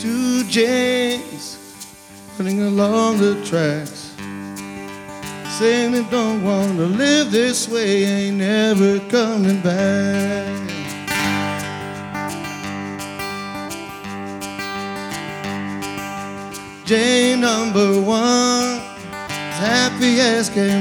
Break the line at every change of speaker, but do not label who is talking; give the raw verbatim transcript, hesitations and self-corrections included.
Two Janes running along the tracks, saying they don't want to live this way, ain't never coming back. Jane number one, as happy as can